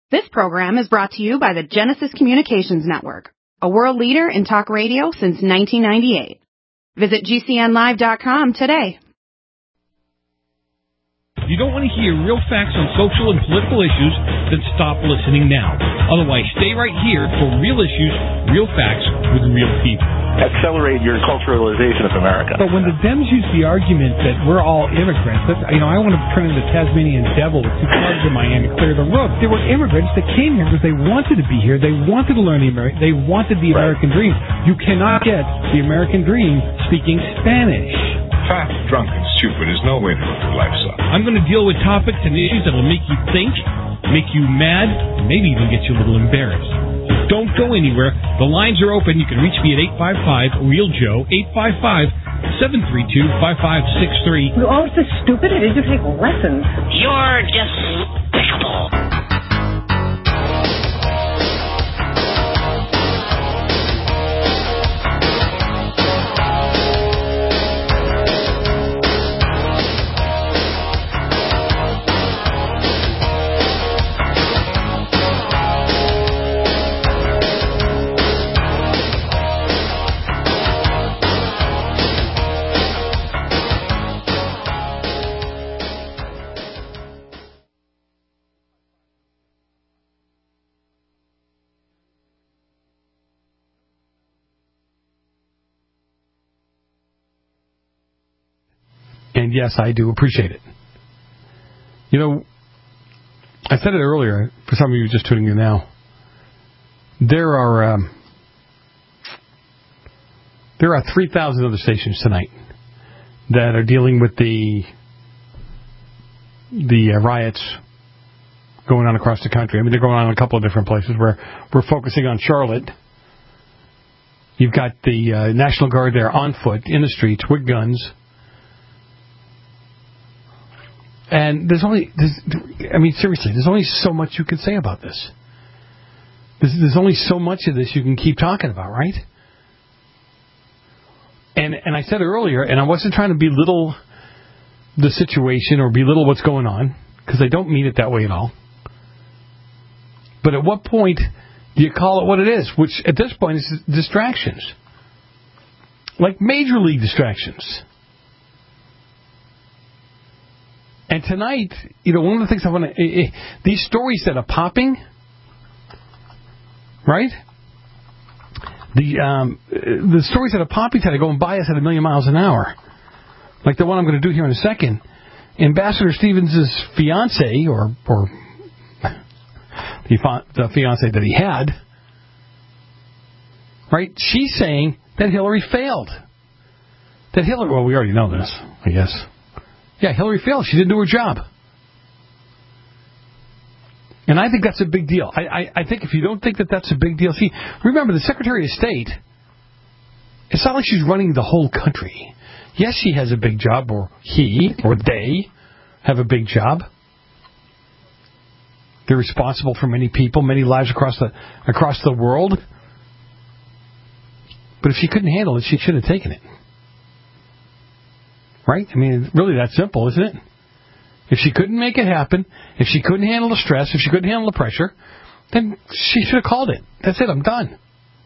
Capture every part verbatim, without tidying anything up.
This program is brought to you by the Genesis Communications Network, a world leader in talk radio since nineteen ninety-eight. Visit G C N live dot com today. If you don't want to hear real facts on social and political issues, then stop listening now. Otherwise, stay right here for real issues, real facts with real people. Accelerate your culturalization of America. But when the Dems use the argument that we're all immigrants, that's, you know, I want to turn into the Tasmanian devil with two clubs in my hand to clear the road. There were immigrants that came here because they wanted to be here. They wanted to learn the American. They wanted the American dream. You cannot get the American dream speaking Spanish. Fat, drunk, and stupid is no way to live your life, son. I'm going to deal with topics and issues that will make you think, make you mad, and maybe even get you a little embarrassed. Don't go anywhere. The lines are open. You can reach me at eight five five, real Joe, eight five five, seven three two, five five six three. You're all so stupid. I need to take lessons. You're despicable. And yes, I do appreciate it. You know, I said it earlier, for some of you just tuning in now, there are um, there are three thousand other stations tonight that are dealing with the the uh, riots going on across the country. I mean, they're going on in a couple of different places where we're focusing on Charlotte. You've got the uh, National Guard there on foot, in the streets, with guns. And there's only, there's, I mean, seriously, there's only so much you can say about this. There's, there's only so much of this you can keep talking about, right? And and I said earlier, and I wasn't trying to belittle the situation or belittle what's going on, because I don't mean it that way at all. But at what point do you call it what it is? Which, at this point, is distractions. Like major league distractions. And tonight, you know, one of the things I want to... Uh, uh, these stories that are popping, right? The um, uh, the stories that are popping tonight are going by us at a million miles an hour. Like the one I'm going to do here in a second. Ambassador Stevens' fiance, or or the, the fiance that he had, right? She's saying that Hillary failed. That Hillary... Well, we already know this, I guess. Yeah, Hillary failed. She didn't do her job. And I think that's a big deal. I, I, I think if you don't think that that's a big deal... See, remember, the Secretary of State, it's not like she's running the whole country. Yes, she has a big job, or he, or they have a big job. They're responsible for many people, many lives across the across the world. But if she couldn't handle it, she should have taken it. Right? I mean, it's really that simple, isn't it? If she couldn't make it happen, if she couldn't handle the stress, if she couldn't handle the pressure, then she should have called it. That's it. I'm done.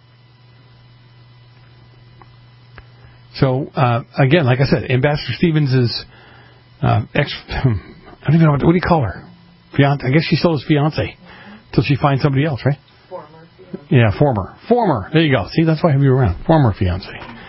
So, uh, again, like I said, Ambassador Stevens is uh, ex... I don't even know, what, what do you call her? Fiance? I guess she's still his fiance until she finds somebody else, right? Former. Yeah, former. Former. There you go. See, that's why I have you around. Former fiance.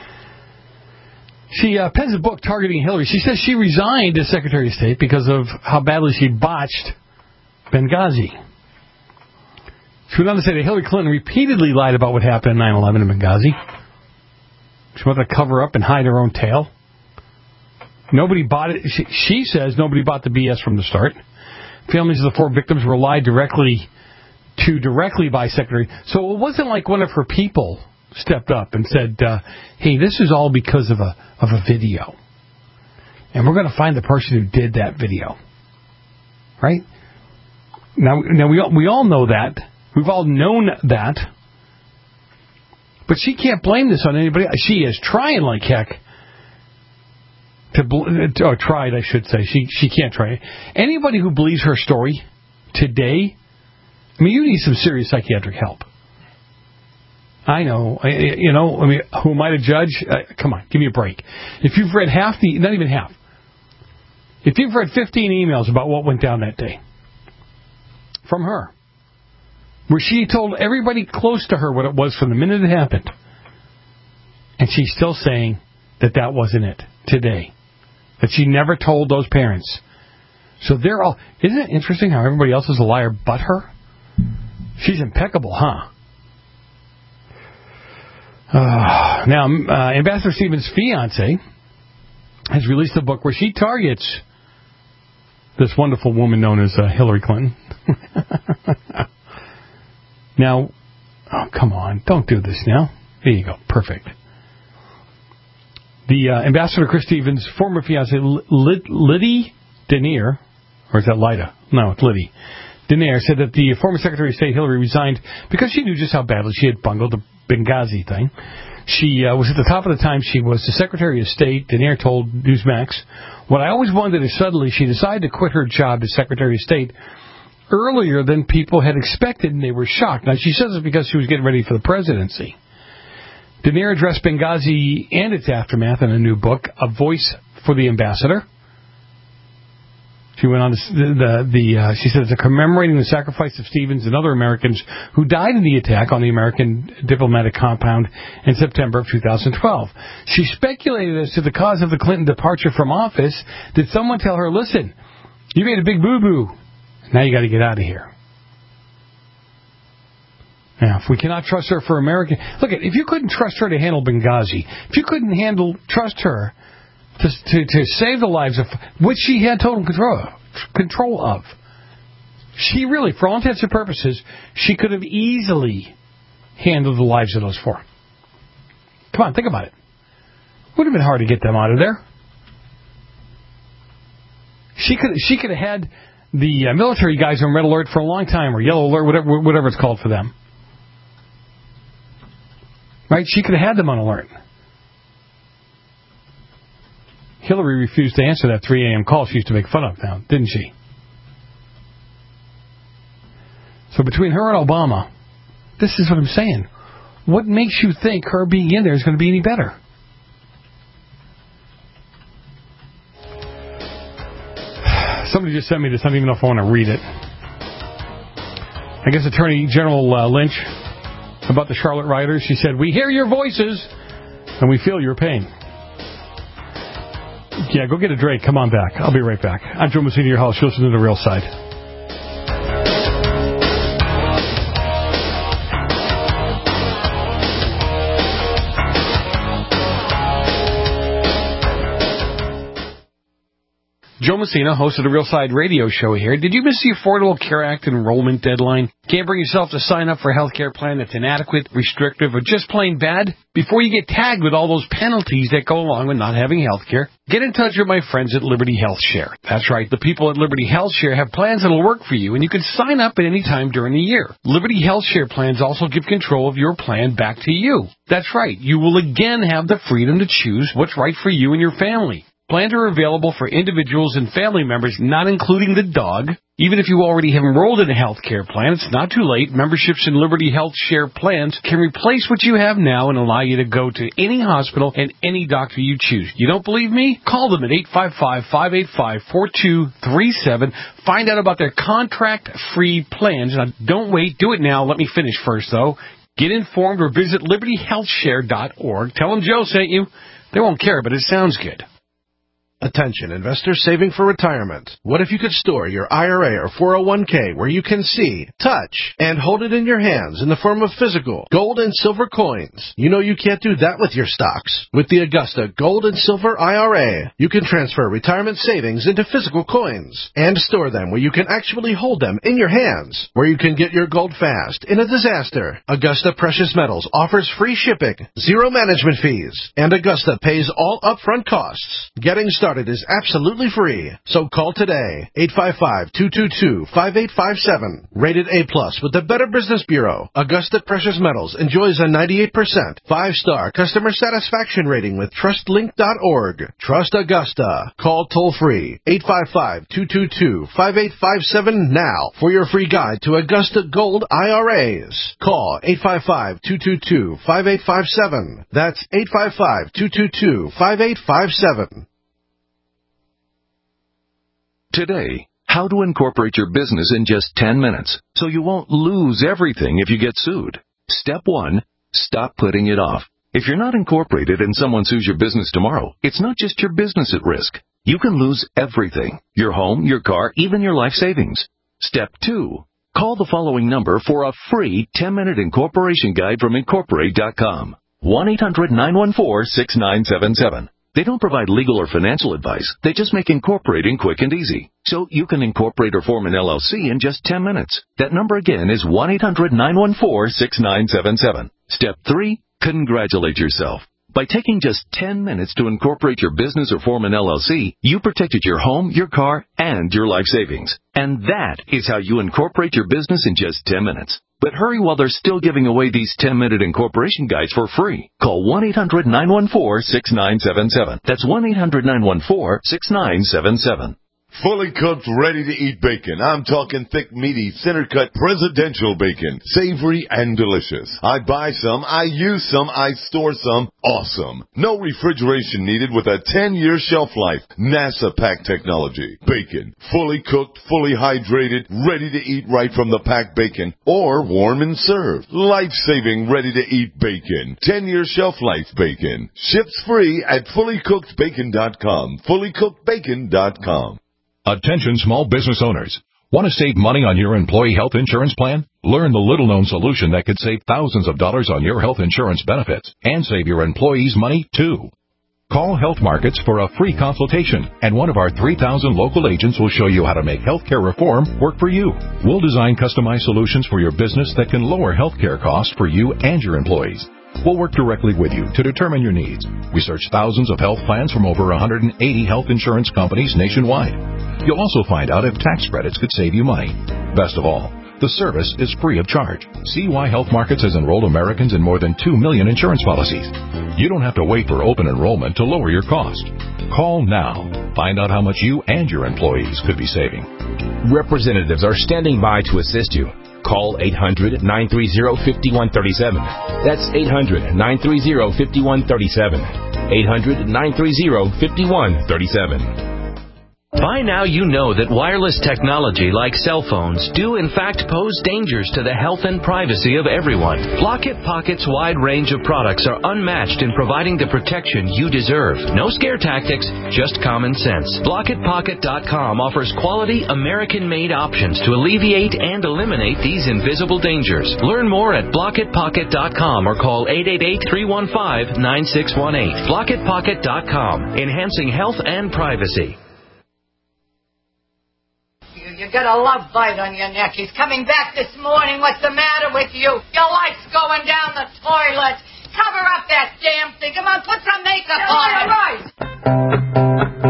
She uh, pens a book targeting Hillary. She says she resigned as Secretary of State because of how badly she botched Benghazi. She went on to say that Hillary Clinton repeatedly lied about what happened in nine eleven in Benghazi. She wanted to cover up and hide her own tail. Nobody bought it. She, she says nobody bought the B S from the start. Families of the four victims were lied directly to directly by Secretary. So it wasn't like one of her people stepped up and said, uh, hey, this is all because of a of a video. And we're going to find the person who did that video. Right? Now, now we all, we all know that. We've all known that. But she can't blame this on anybody. She is trying like heck to, bl- or tried, I should say. She she can't try. Anybody who believes her story today I mean, you need some serious psychiatric help. I know. I, you know, I mean, who am I to judge? Uh, come on, give me a break. If you've read half the, not even half, if you've read fifteen emails about what went down that day from her, where she told everybody close to her what it was from the minute it happened, and she's still saying that that wasn't it today, that she never told those parents. So they're all, isn't it interesting how everybody else is a liar but her? She's impeccable, huh? Uh, now, uh, Ambassador Stevens' fiance has released a book where she targets this wonderful woman known as uh, Hillary Clinton. Now, oh, come on, don't do this now. There you go, perfect. The uh, Ambassador Chris Stevens' former fiance, Lyd- Liddy Denier, or is that Lida? No, it's Liddy Denier, said that the former Secretary of State Hillary resigned because she knew just how badly she had bungled the Benghazi thing. She uh, was at the top of the time. She was the Secretary of State. Denier told Newsmax, "What I always wondered is suddenly she decided to quit her job as Secretary of State earlier than people had expected, and they were shocked." Now, she says it's because she was getting ready for the presidency. Denier addressed Benghazi and its aftermath in a new book, A Voice for the Ambassador. She went on to the, the uh, she said it's commemorating the sacrifice of Stevens and other Americans who died in the attack on the American diplomatic compound in September of two thousand twelve. She speculated as to the cause of the Clinton departure from office. Did someone tell her, listen, you made a big boo-boo. Now you got to get out of here. Now, if we cannot trust her for American... Look, if you couldn't trust her to handle Benghazi, if you couldn't handle trust her to, to, to save the lives of... which she had total control of, control of. She really, for all intents and purposes, she could have easily handled the lives of those four. Come on, think about it. Would have been hard to get them out of there. She could she could have had the uh, military guys on red alert for a long time, or yellow alert, whatever whatever it's called for them. Right? She could have had them on alert. Hillary refused to answer that three a.m. call she used to make fun of now, didn't she? So between her and Obama, this is what I'm saying. What makes you think her being in there is going to be any better? Somebody just sent me this. I don't even know if I want to read it. I guess Attorney General uh, Lynch, about the Charlotte rioters, she said, "We hear your voices and we feel your pain." Yeah, go get a drink. Come on back. I'll be right back. I'm Joe Messina, your host. You're listening to The Real Side. Joe Messina, host of the Real Side radio show here. Did you miss the Affordable Care Act enrollment deadline? Can't bring yourself to sign up for a health care plan that's inadequate, restrictive, or just plain bad? Before you get tagged with all those penalties that go along with not having health care, get in touch with my friends at Liberty Health Share. That's right, the people at Liberty Health Share have plans that'll work for you, and you can sign up at any time during the year. Liberty Health Share plans also give control of your plan back to you. That's right, you will again have the freedom to choose what's right for you and your family. Plans are available for individuals and family members, not including the dog. Even if you already have enrolled in a health care plan, it's not too late. Memberships in Liberty Health Share plans can replace what you have now and allow you to go to any hospital and any doctor you choose. You don't believe me? Call them at eight five five, five eight five, four two three seven. Find out about their contract-free plans. Now, don't wait. Do it now. Let me finish first, though. Get informed or visit liberty health share dot org. Tell them Joe sent you. They won't care, but it sounds good. Attention, investors saving for retirement. What if you could store your I R A or four oh one k where you can see, touch, and hold it in your hands in the form of physical gold and silver coins? You know you can't do that with your stocks. With the Augusta Gold and Silver I R A, you can transfer retirement savings into physical coins and store them where you can actually hold them in your hands, where you can get your gold fast in a disaster. Augusta Precious Metals offers free shipping, zero management fees, and Augusta pays all upfront costs. Getting started started is absolutely free. So call today, eight five five, two two two, five eight five seven. Rated A plus with the Better Business Bureau, Augusta Precious Metals enjoys a ninety-eight percent five-star customer satisfaction rating with trust link dot org. Trust Augusta. Call toll-free, eight five five, two two two, five eight five seven now for your free guide to Augusta Gold I R As. Call eight five five, two two two, five eight five seven. That's eight five five, two two two, five eight five seven. Today, how to incorporate your business in just ten minutes so you won't lose everything if you get sued. Step one, stop putting it off. If you're not incorporated and someone sues your business tomorrow, it's not just your business at risk. You can lose everything: your home, your car, even your life savings. Step two, call the following number for a free ten-minute incorporation guide from Incorporate dot com. one eight hundred, nine one four, six nine seven seven. They don't provide legal or financial advice. They just make incorporating quick and easy. So you can incorporate or form an L L C in just ten minutes. That number again is one eight hundred, nine one four, six nine seven seven. Step three, congratulate yourself. By taking just ten minutes to incorporate your business or form an L L C, you protected your home, your car, and your life savings. And that is how you incorporate your business in just ten minutes. But hurry while they're still giving away these ten-minute incorporation guides for free. Call one eight hundred, nine one four, six nine seven seven. That's one eight hundred, nine one four, six nine seven seven. Fully cooked, ready-to-eat bacon. I'm talking thick, meaty, center-cut, presidential bacon. Savory and delicious. I buy some, I use some, I store some. Awesome. No refrigeration needed with a ten-year shelf life. NASA pack technology. Bacon. Fully cooked, fully hydrated, ready to eat right from the packed bacon. Or warm and served. Life-saving, ready-to-eat bacon. ten-year shelf life bacon. Ships free at fully cooked bacon dot com. fully cooked bacon dot com. Attention small business owners. Want to save money on your employee health insurance plan? Learn the little-known solution that could save thousands of dollars on your health insurance benefits and save your employees money, too. Call Health Markets for a free consultation, and one of our three thousand local agents will show you how to make healthcare reform work for you. We'll design customized solutions for your business that can lower healthcare costs for you and your employees. We'll work directly with you to determine your needs. We search thousands of health plans from over one hundred eighty health insurance companies nationwide. You'll also find out if tax credits could save you money. Best of all, the service is free of charge. See why Health Markets has enrolled Americans in more than two million insurance policies. You don't have to wait for open enrollment to lower your cost. Call now. Find out how much you and your employees could be saving. Representatives are standing by to assist you. Call eight hundred, nine three zero, five one three seven. That's eight hundred, nine three zero, five one three seven. eight hundred, nine three zero, five one three seven. By now you know that wireless technology like cell phones do in fact pose dangers to the health and privacy of everyone. Blockit Pocket's wide range of products are unmatched in providing the protection you deserve. No scare tactics, just common sense. Blockit Pocket dot com offers quality American-made options to alleviate and eliminate these invisible dangers. Learn more at Blockit Pocket dot com or call eight eight eight, three one five, nine six one eight. Blockit Pocket dot com, enhancing health and privacy. You got a love bite on your neck. He's coming back this morning. What's the matter with you? Your light's going down the toilet. Cover up that damn thing. Come on, put some makeup on. All right.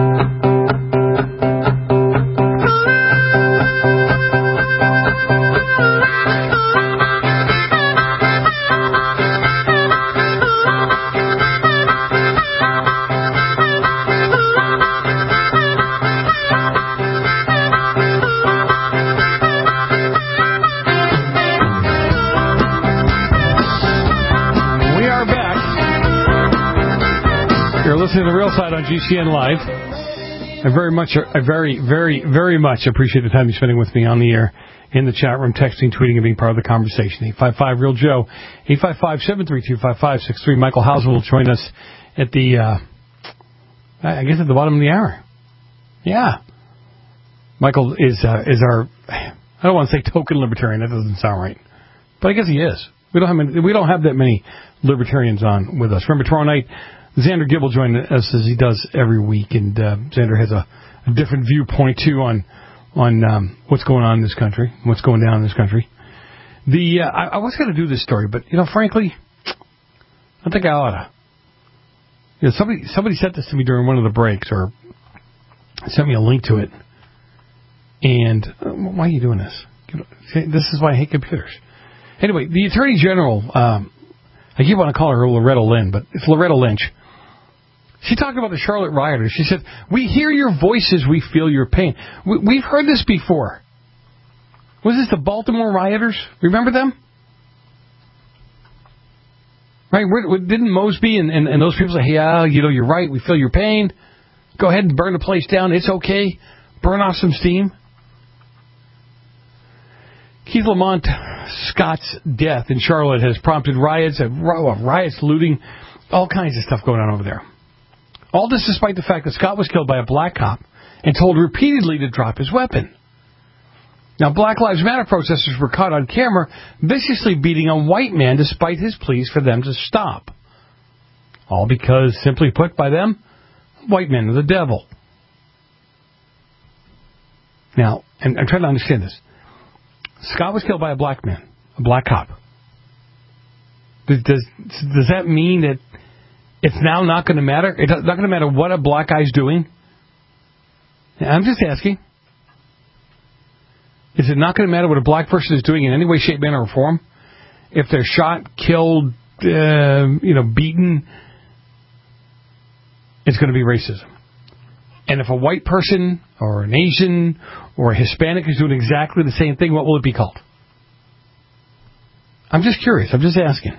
Listening to The Real Side on G C N Live. I very much, I very, very, very much appreciate the time you're spending with me on the air, in the chat room, texting, tweeting, and being part of the conversation. eight five five, real Joe, eight five five, seven three two, five five six three. Michael Hauser will join us at the, uh, I guess at the bottom of the hour. Yeah. Michael is, uh, is our, I don't want to say token libertarian, that doesn't sound right. But I guess he is. We don't have many, we don't have that many libertarians on with us. Remember, tomorrow night, Xander Gibb will join us as he does every week, and uh, Xander has a, a different viewpoint, too, on on um, what's going on in this country, what's going down in this country. The uh, I, I was going to do this story, but, you know, frankly, I think I ought to. You know, somebody, somebody sent this to me during one of the breaks, or sent me a link to it. And uh, why are you doing this? This is why I hate computers. Anyway, the Attorney General, um, I keep wanting to call her Loretta Lynn, but it's Loretta Lynch. She talked about the Charlotte rioters. She said, we hear your voices, we feel your pain. We, we've heard this before. Was this the Baltimore rioters? Remember them? Right? Didn't Mosby and, and, and those people say, yeah, you know, you're right, we feel your pain. Go ahead and burn the place down. It's okay. Burn off some steam. Keith Lamont Scott's death in Charlotte has prompted riots, riots, looting, all kinds of stuff going on over there. All this despite the fact that Scott was killed by a black cop and told repeatedly to drop his weapon. Now, Black Lives Matter protesters were caught on camera viciously beating a white man despite his pleas for them to stop. All because, simply put by them, white men are the devil. Now, and I'm trying to understand this. Scott was killed by a black man, a black cop. Does, does, does that mean that it's now not going to matter? It's not going to matter what a black guy's doing? I'm just asking. Is it not going to matter what a black person is doing in any way, shape, manner, or form? If they're shot, killed, uh, you know, beaten, it's going to be racism. And if a white person or an Asian or a Hispanic is doing exactly the same thing, what will it be called? I'm just curious. I'm just asking.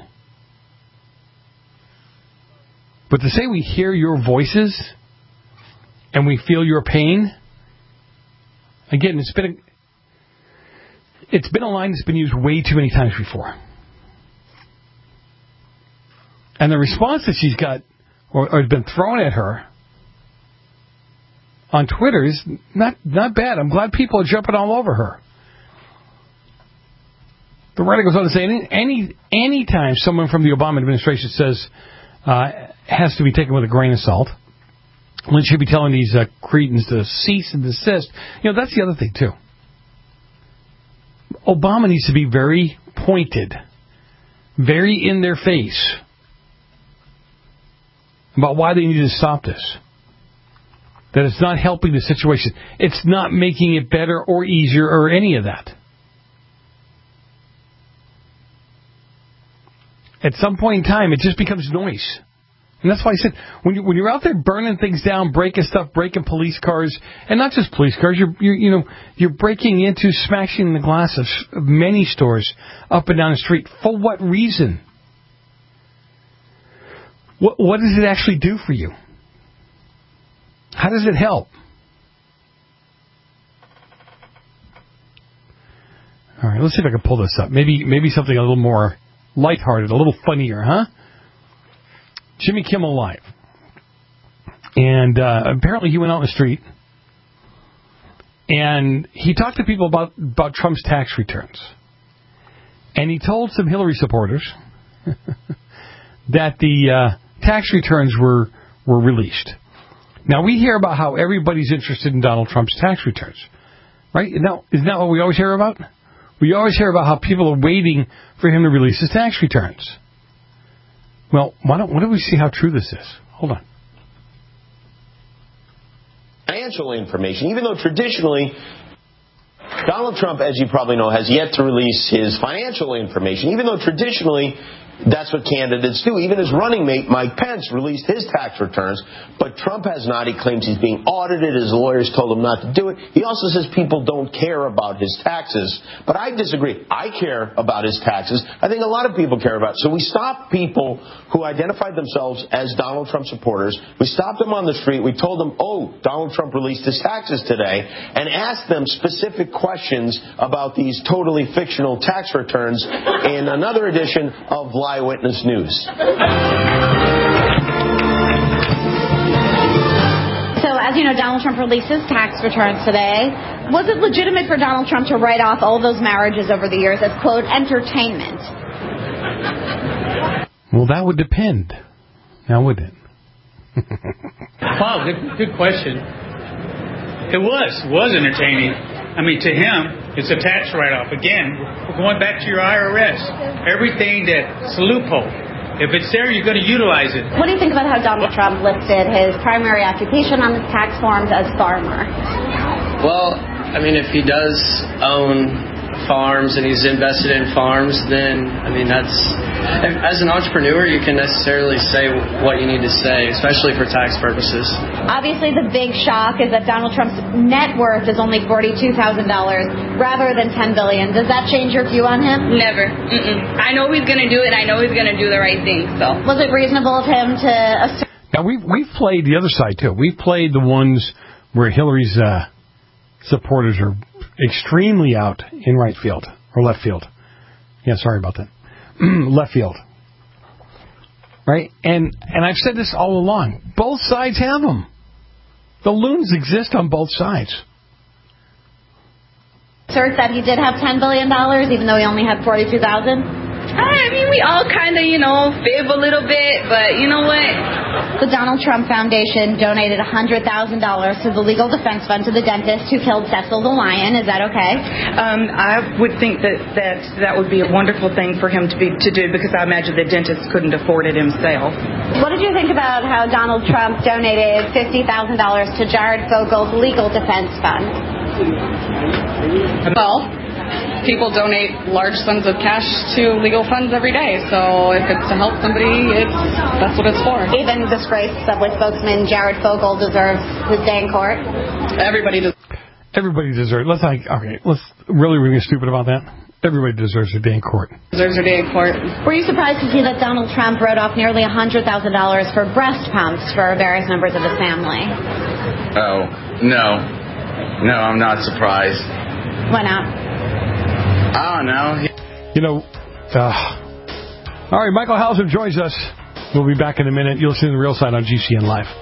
But to say we hear your voices and we feel your pain, again, it's been a, it's been a line that's been used way too many times before. And the response that she's got, or, or has been thrown at her on Twitter is not not bad. I'm glad people are jumping all over her. The writer goes on to say, any any any time someone from the Obama administration says uh, has to be taken with a grain of salt, Lynch should be telling these uh, cretins to cease and desist. You know, that's the other thing too. Obama needs to be very pointed, very in their face about why they need to stop this. That it's not helping the situation. It's not making it better or easier or any of that. At some point in time, it just becomes noise. And that's why I said, when, you, when you're out there burning things down, breaking stuff, breaking police cars, and not just police cars, you're, you're, you know, you're breaking into, smashing the glass of, of many stores up and down the street. For what reason? What, what does it actually do for you? How does it help? All right, let's see if I can pull this up. Maybe maybe something a little more lighthearted, a little funnier, huh? Jimmy Kimmel Live. And uh, apparently he went out in the street and he talked to people about, about Trump's tax returns. And he told some Hillary supporters that the uh, tax returns were, were released. Now, we hear about how everybody's interested in Donald Trump's tax returns, right? Now, isn't that what we always hear about? We always hear about how people are waiting for him to release his tax returns. Well, why don't, why don't we see how true this is? Hold on. Financial information, even though traditionally Donald Trump, as you probably know, has yet to release his financial information, even though traditionally that's what candidates do. Even his running mate, Mike Pence, released his tax returns, but Trump has not. He claims he's being audited. His lawyers told him not to do it. He also says people don't care about his taxes. But I disagree. I care about his taxes. I think a lot of people care about it. So we stopped people who identified themselves as Donald Trump supporters. We stopped them on the street. We told them, oh, Donald Trump released his taxes today, and asked them specific questions about these totally fictional tax returns in another edition of Eyewitness News. So, as you know, Donald Trump released his tax returns today. Was it legitimate for Donald Trump to write off all those marriages over the years as, quote, entertainment? Well, that would depend. Now, wouldn't it? Wow, good, good question. It was. It was entertaining. I mean, to him, it's a tax write-off. Again, we're going back to your I R S. Everything that's a loophole. If it's there, you're going to utilize it. What do you think about how Donald Trump listed his primary occupation on his tax forms as farmer? Well, I mean, if he does own farms and he's invested in farms, then, I mean, that's, as an entrepreneur, you can necessarily say what you need to say, especially for tax purposes. Obviously, the big shock is that Donald Trump's net worth is only forty-two thousand dollars rather than ten billion dollars. Does that change your view on him? Never. Mm-mm. I know he's going to do it. I know he's going to do the right thing. So, was it reasonable of him to assume? Now, we've, we've played the other side, too. We've played the ones where Hillary's uh, supporters are extremely out in right field, or left field. Yeah, sorry about that. Left field. Right? And and I've said this all along. Both sides have them. The loons exist on both sides. Assert that he did have ten billion dollars, even though he only had forty-two thousand dollars? I mean, we all kind of, you know, fib a little bit, but you know what? The Donald Trump Foundation donated one hundred thousand dollars to the Legal Defense Fund to the dentist who killed Cecil the Lion. Is that okay? Um, I would think that, that that would be a wonderful thing for him to be to do, because I imagine the dentist couldn't afford it himself. What did you think about how Donald Trump donated fifty thousand dollars to Jared Fogel's Legal Defense Fund? Well, people donate large sums of cash to legal funds every day, so if it's to help somebody, it's that's what it's for. Even disgraced subway spokesman Jared Fogel deserves his day in court. Everybody does. Everybody deserves. Let's like okay. Let's really really stupid about that. Everybody deserves a day in court. Deserves a day in court. Were you surprised to see that Donald Trump wrote off nearly one hundred thousand dollars for breast pumps for various members of his family? Oh no, no, I'm not surprised. Why not? I don't know. You know, uh, all right, Michael Hauser joins us. We'll be back in a minute. You'll see the real side on G C N Live.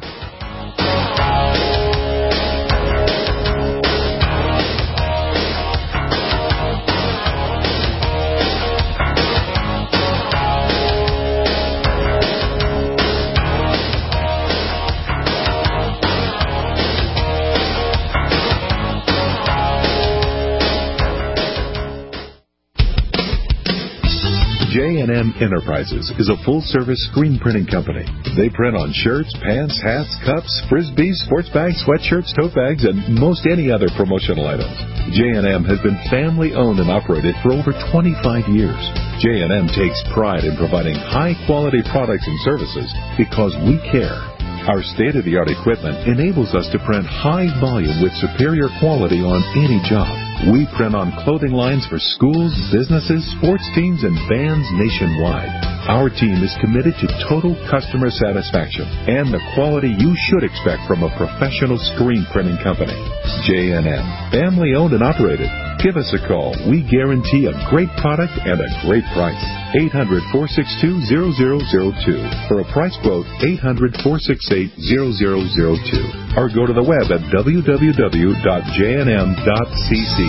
J and M Enterprises is a full-service screen printing company. They print on shirts, pants, hats, cups, frisbees, sports bags, sweatshirts, tote bags, and most any other promotional items. J and M has been family-owned and operated for over twenty-five years. J and M takes pride in providing high-quality products and services because we care. Our state-of-the-art equipment enables us to print high volume with superior quality on any job. We print on clothing lines for schools, businesses, sports teams, and bands nationwide. Our team is committed to total customer satisfaction and the quality you should expect from a professional screen printing company. J and M, family-owned and operated. Give us a call. We guarantee a great product and a great price. eight hundred, four six two, zero zero zero two. For a price quote, eight hundred, four six eight, zero zero zero two. Or go to the web at w w w dot j n m dot c c.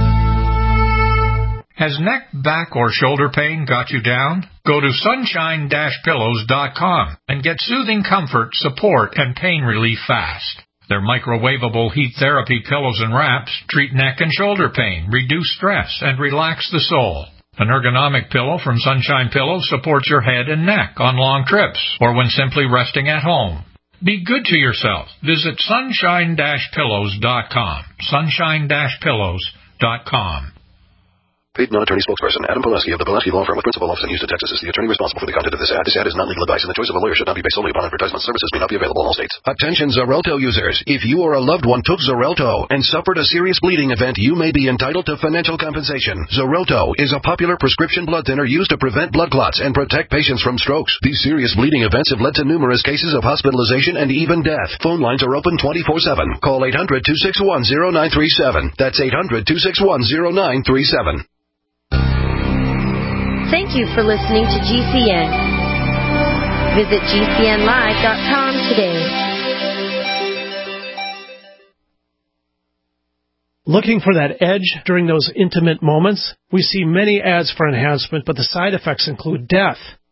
Has neck, back, or shoulder pain got you down? Go to sunshine dash pillows dot com and get soothing comfort, support, and pain relief fast. Their microwavable heat therapy pillows and wraps treat neck and shoulder pain, reduce stress, and relax the soul. An ergonomic pillow from Sunshine Pillows supports your head and neck on long trips or when simply resting at home. Be good to yourself. Visit sunshine dash pillows dot com. sunshine dash pillows dot com. Paid non-attorney spokesperson Adam Pulaski of the Pulaski Law Firm with principal office in Houston, Texas is the attorney responsible for the content of this ad. This ad is not legal advice, and the choice of a lawyer should not be based solely upon advertisement. Services may not be available in all states. Attention Xarelto users. If you or a loved one took Xarelto and suffered a serious bleeding event, you may be entitled to financial compensation. Xarelto is a popular prescription blood thinner used to prevent blood clots and protect patients from strokes. These serious bleeding events have led to numerous cases of hospitalization and even death. Phone lines are open twenty-four seven. Call eight hundred, two six one, zero nine three seven. That's eight hundred, two six one, zero nine three seven. Thank you for listening to G C N. Visit G C N live dot com today. Looking for that edge during those intimate moments? We see many ads for enhancement, but the side effects include death.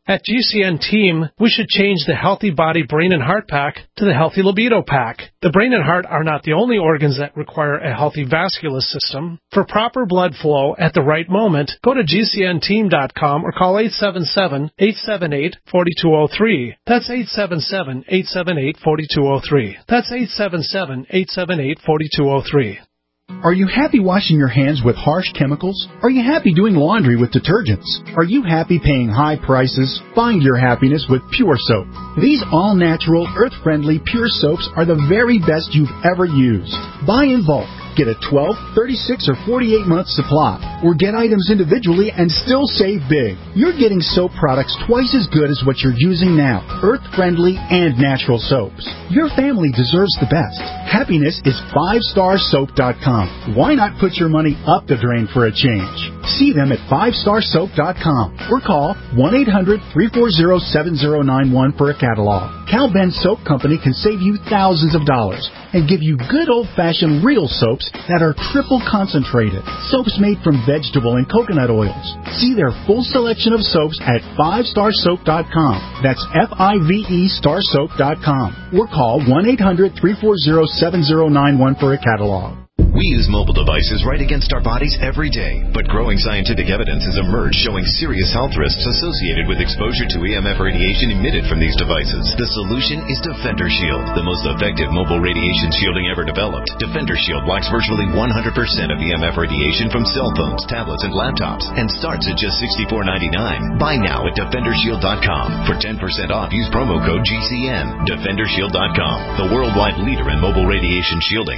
At G C N Team, we should change the Healthy Body, Brain, and Heart Pack to the Healthy Libido Pack. The brain and heart are not the only organs that require a healthy vascular system. For proper blood flow at the right moment, go to G C N team dot com or call eight seven seven, eight seven eight, four two zero three. That's eight seven seven, eight seven eight, four two zero three. That's eight seven seven, eight seven eight, four two zero three. Are you happy washing your hands with harsh chemicals? Are you happy doing laundry with detergents? Are you happy paying high prices? Find your happiness with Pure Soap. These all-natural, earth-friendly Pure Soaps are the very best you've ever used. Buy in bulk. Get a twelve, thirty-six, or forty-eight month supply, or get items individually and still save big. You're getting soap products twice as good as what you're using now, earth-friendly and natural soaps. Your family deserves the best. Happiness is five star soap dot com. Why not put your money up the drain for a change? See them at five star soap dot com or call one eight hundred, three four zero, seven zero nine one for a catalog. Cal Ben Soap Company can save you thousands of dollars and give you good old-fashioned real soaps that are triple concentrated. Soaps made from vegetable and coconut oils. See their full selection of soaps at five star soap dot com. That's F I V E star soap dot com. Or call one eight hundred, three four zero, seven zero nine one for a catalog. We use mobile devices right against our bodies every day, but growing scientific evidence has emerged showing serious health risks associated with exposure to E M F radiation emitted from these devices. The solution is Defender Shield, the most effective mobile radiation shielding ever developed. Defender Shield blocks virtually one hundred percent of E M F radiation from cell phones, tablets, and laptops, and starts at just sixty-four ninety-nine. Buy now at defender shield dot com. For ten percent off, use promo code G C N. defender shield dot com, the worldwide leader in mobile radiation shielding.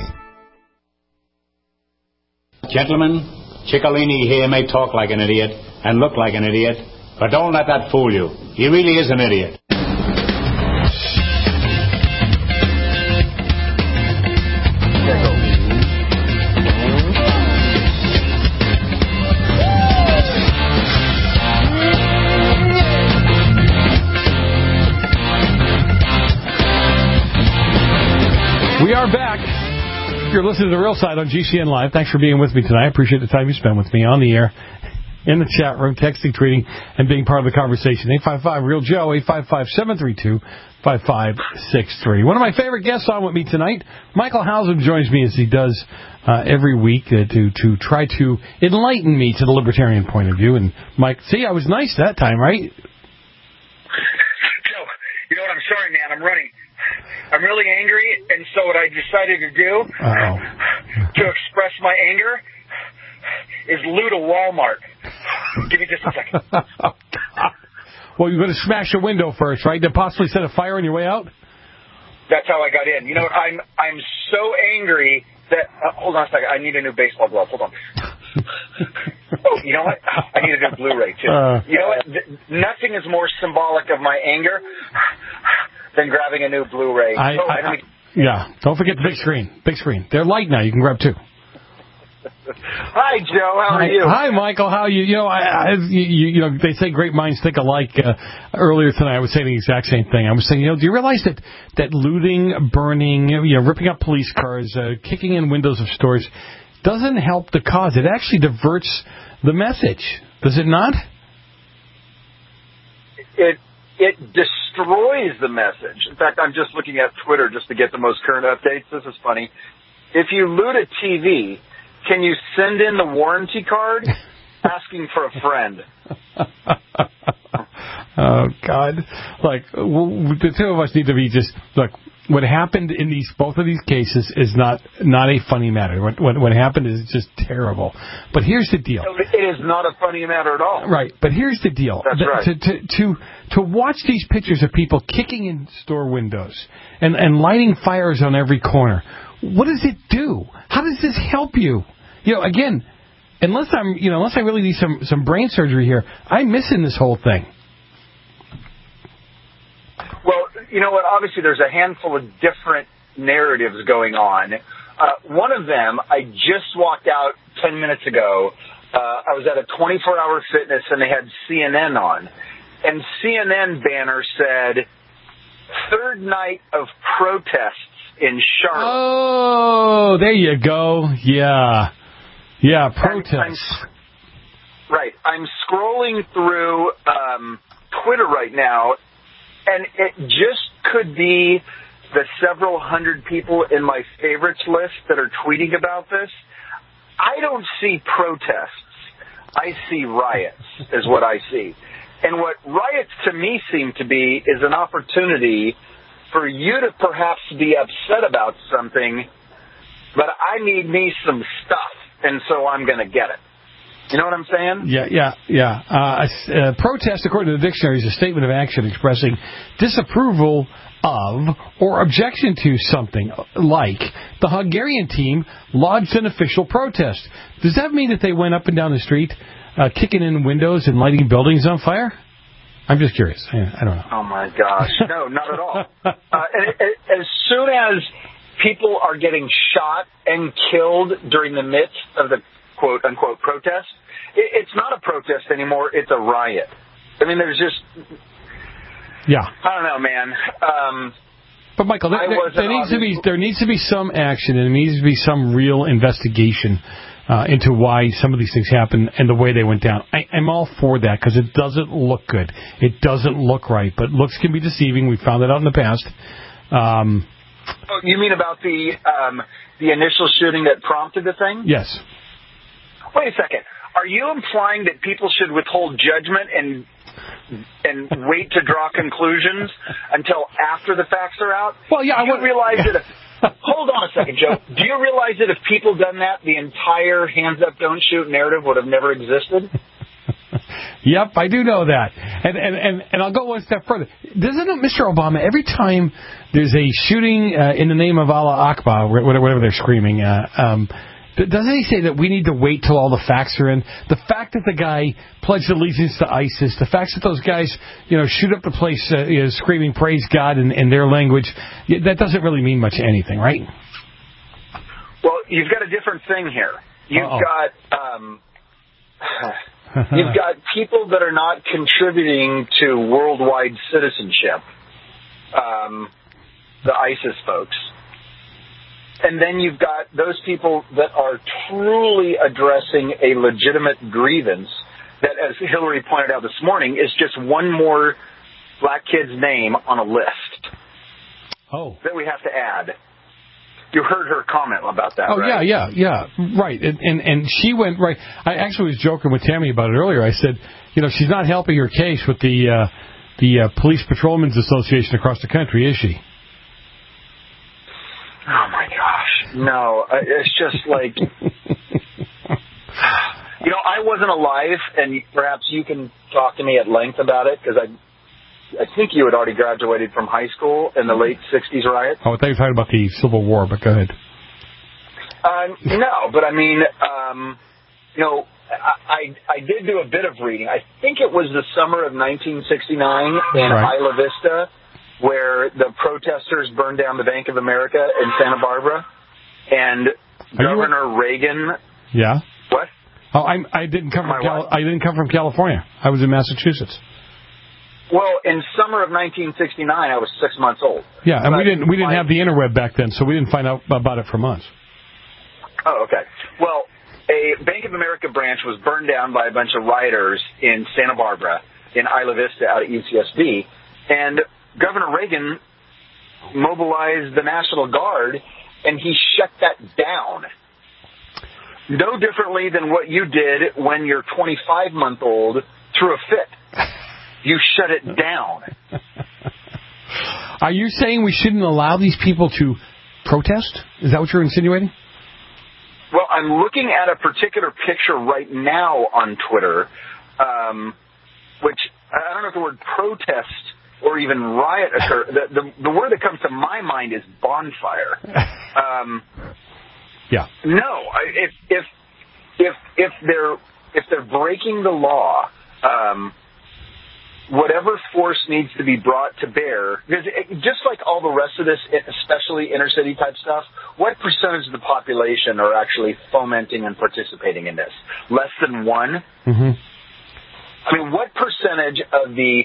Gentlemen, Ciccolini here may talk like an idiot and look like an idiot, but don't let that fool you. He really is an idiot. We are back. You're listening to The Real Side on G C N Live. Thanks for being with me tonight. I appreciate the time you spent with me on the air, in the chat room, texting, tweeting, and being part of the conversation. eight five five, real Joe, eight five five, seven three two, five five six three. One of my favorite guests on with me tonight, Michael Hausum, joins me as he does uh, every week uh, to, to try to enlighten me to the libertarian point of view. And, Mike, see, I was nice that time, right? Joe, you know what? I'm sorry, man. I'm running. I'm really angry, and so what I decided to do Uh-oh. to express my anger is loot a Walmart. Give me just a second. Well, you're going to smash a window first, right? Then possibly set a fire on your way out? That's how I got in. You know what? I'm I'm so angry that... Uh, hold on a second. I need a new baseball glove. Hold on. Oh, you know what? I need a new Blu-ray, too. Uh, you know what? Th- nothing is more symbolic of my anger than grabbing a new Blu-ray. I, oh, I, I, yeah, don't forget the big screen. Big screen. They're light now. You can grab two. Hi, Joe. How are Hi, you? Hi, Michael. How are you? You know, I, I, you, you know, they say great minds think alike. Uh, earlier tonight, I was saying the exact same thing. I was saying, you know, do you realize that that looting, burning, you know, ripping up police cars, uh, kicking in windows of stores doesn't help the cause? It actually diverts the message. Does it not? It it destroys the message. In fact, I'm just looking at Twitter just to get the most current updates. This is funny. If you loot a T V, can you send in the warranty card asking for a friend? Oh, God. Like, w- the two of us need to be just, look, what happened in these both of these cases is not not a funny matter. What, what, what happened is just terrible. But here's the deal. It is not a funny matter at all. Right, but here's the deal. That's The- right. To, to, to, to watch these pictures of people kicking in store windows and, and lighting fires on every corner, what does it do? How does this help you? You know, again, unless I'm, you know, unless I really need some, some brain surgery here, I'm missing this whole thing. Well, you know what? Obviously, there's a handful of different narratives going on. Uh, one of them, I just walked out ten minutes ago. Uh, I was at a twenty-four hour fitness, and they had C N N on. And C N N banner said, third night of protests in Charlotte. Oh, there you go. Yeah. Yeah, protests. I'm, I'm, right. I'm scrolling through um, Twitter right now, and it just could be the several hundred people in my favorites list that are tweeting about this. I don't see protests. I see riots is what I see. And what riots to me seem to be is an opportunity for you to perhaps be upset about something, but I need me some stuff, and so I'm going to get it. You know what I'm saying? Yeah, yeah, yeah. Uh, a, a protest, according to the dictionary, is a statement of action expressing disapproval of or objection to something, like the Hungarian team lodged an official protest. Does that mean that they went up and down the street uh, kicking in windows and lighting buildings on fire? I'm just curious. I don't know. Oh, my gosh. No, not at all. Uh, and, and, as soon as people are getting shot and killed during the midst of the quote-unquote protest, it, it's not a protest anymore. It's a riot. I mean, there's just... Yeah. I don't know, man. Um, but, Michael, there, there, there, needs to be, there needs to be some action, and there needs to be some real investigation uh, into why some of these things happen and the way they went down. I, I'm all for that because it doesn't look good. It doesn't look right, but looks can be deceiving. We found that out in the past. Um, oh, you mean about the um, the initial shooting that prompted the thing? Yes. Wait a second. Are you implying that people should withhold judgment and and wait to draw conclusions until after the facts are out? Well, yeah, Do you I realize that if, hold on a second, Joe. Do you realize that if people done that, the entire hands up, don't shoot narrative would have never existed? Yep, I do know that. And, and, and, and I'll go one step further. Doesn't it, Mister Obama, every time there's a shooting uh, in the name of Allah Akbar, whatever they're screaming, uh, um, doesn't he say that we need to wait till all the facts are in? The fact that the guy pledged allegiance to ISIS, the fact that those guys, you know, shoot up the place uh, you know, screaming praise God in, in their language, that doesn't really mean much anything, right? Well, you've got a different thing here. You've Uh-oh. got um, you've got people that are not contributing to worldwide citizenship, um, the ISIS folks. And then you've got those people that are truly addressing a legitimate grievance that, as Hillary pointed out this morning, is just one more black kid's name on a list. Oh. That we have to add. You heard her comment about that, oh, right? yeah, yeah, yeah. Right. And, and and she went right. I actually was joking with Tammy about it earlier. I said, you know, she's not helping her case with the, uh, the uh, Police Patrolmen's Association across the country, is she? Oh, my gosh. No, it's just like, you know, I wasn't alive, and perhaps you can talk to me at length about it, because I I think you had already graduated from high school in the late sixties riot. Oh, I thought you were talking about the Civil War, but go ahead. Uh, no, but I mean, um, you know, I, I I did do a bit of reading. I think it was the summer of nineteen sixty-nine in right. Isla Vista, where the protesters burned down the Bank of America in Santa Barbara, and Are Governor you... Reagan. Yeah. What? Oh, I I didn't come from Cal- I didn't come from California. I was in Massachusetts. Well, in summer of nineteen sixty-nine, I was six months old. Yeah, and but we didn't we didn't my... have the interweb back then, so we didn't find out about it for months. Oh, okay. Well, a Bank of America branch was burned down by a bunch of rioters in Santa Barbara, in Isla Vista, out of U C S B, and Governor Reagan mobilized the National Guard, and he shut that down. No differently than what you did when your twenty-five-month-old threw a fit. You shut it down. Are you saying we shouldn't allow these people to protest? Is that what you're insinuating? Well, I'm looking at a particular picture right now on Twitter, um, which I don't know if the word protest or even riot occur. The, the, the word that comes to my mind is bonfire. Um, yeah. No, I, if if if if they're if they're breaking the law, um, whatever force needs to be brought to bear, because it, just like all the rest of this, especially inner city type stuff, what percentage of the population are actually fomenting and participating in this? Less than one? Mm-hmm. I mean, what percentage of the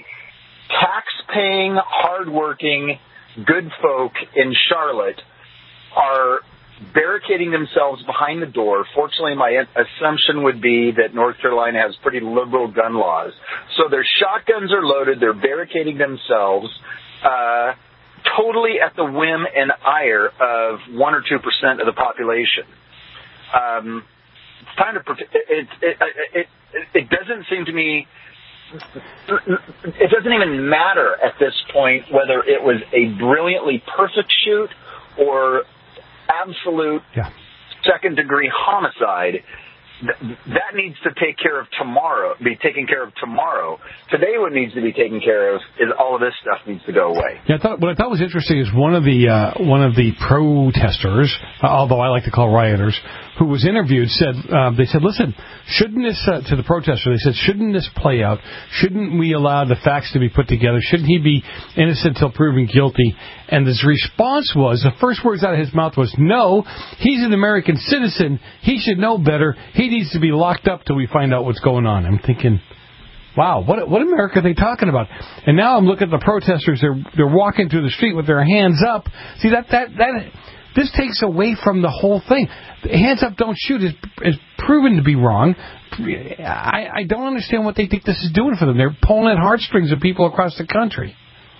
tax-paying, hard-working, good folk in Charlotte are barricading themselves behind the door. Fortunately, my assumption would be that North Carolina has pretty liberal gun laws. So their shotguns are loaded. They're barricading themselves uh, totally at the whim and ire of one or two percent of the population. Um, it's time to protect. It, it, it, it, it doesn't seem to me. It doesn't even matter at this point whether it was a brilliantly perfect shoot or absolute yeah. second-degree homicide. Th- that needs to take care of tomorrow. Be taken care of tomorrow. Today, what needs to be taken care of is all of this stuff needs to go away. Yeah, I thought what I thought was interesting is one of the uh, one of the protesters, uh, although I like to call rioters, who was interviewed said uh, they said, "Listen, shouldn't this uh, to the protester?" They said, "Shouldn't this play out? Shouldn't we allow the facts to be put together? Shouldn't he be innocent until proven guilty?" And his response was, the first words out of his mouth was, "No, he's an American citizen. He should know better. He needs to be locked up till we find out what's going on." I'm thinking, wow, what what America are they talking about? And now I'm looking at the protesters. They're they're walking through the street with their hands up. See, that that that this takes away from the whole thing. Hands up, don't shoot is is proven to be wrong. I, I don't understand what they think this is doing for them. They're pulling at heartstrings of people across the country.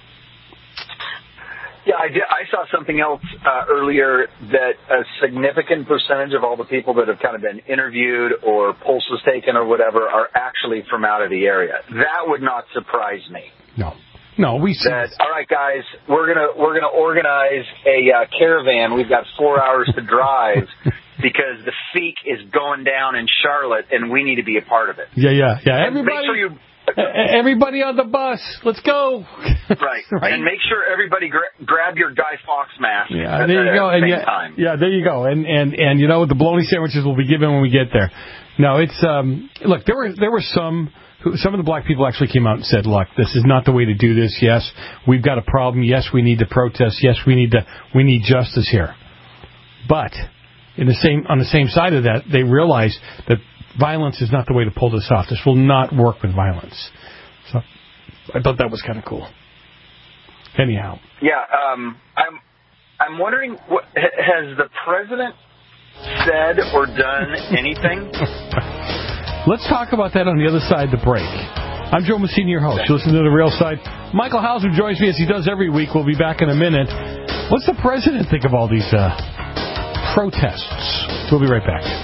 Yeah, I did. I saw something else uh, earlier that a significant percentage of all the people that have kind of been interviewed or pulses taken or whatever are actually from out of the area. That would not surprise me. No, no, we said, all right, guys, we're gonna we're gonna organize a uh, caravan. We've got four hours to drive because the Feek is going down in Charlotte, and we need to be a part of it. Yeah, yeah, yeah. And Everybody. Make sure you. Everybody on the bus, let's go. Right. right, and make sure everybody gra- grab your Guy Fawkes mask. Yeah, at, there you at go. the And same yeah, time. yeah, there you go. And and and you know the bologna sandwiches will be given when we get there. No, it's um. Look, there were there were some who, some of the black people actually came out and said, "Look, this is not the way to do this. Yes, we've got a problem. Yes, we need to protest. Yes, we need to we need justice here." But in the same on the same side of that, they realize that violence is not the way to pull this off. This will not work with violence. So I thought that was kind of cool. Anyhow. Yeah, um, I'm I'm wondering, what, has the president said or done anything? Let's talk about that on the other side of the break. I'm Joe Messina, your host. You listen to The Real Side. Michael Hauser joins me as he does every week. We'll be back in a minute. What's the president think of all these uh, protests? We'll be right back.